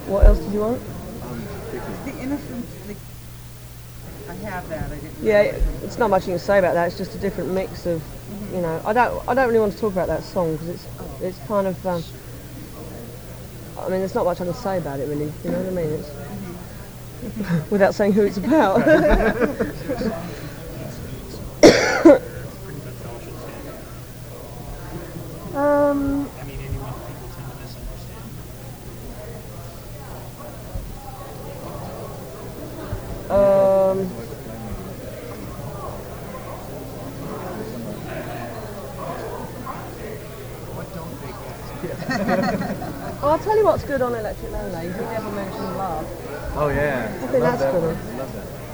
What else did you want? The innocence. I have that. I didn't. Yeah, it's not much you can say about that. It's just a different mix of, you know. I don't really want to talk about that song because it's kind of. I mean, there's not much I can say about it really. You know what I mean? It's without saying who it's about. I mean, anyone people tend to misunderstand. What don't they get? I'll tell you what's good on Electric Lemonade. You never mentioned love. Oh yeah. I think that's good. I love that.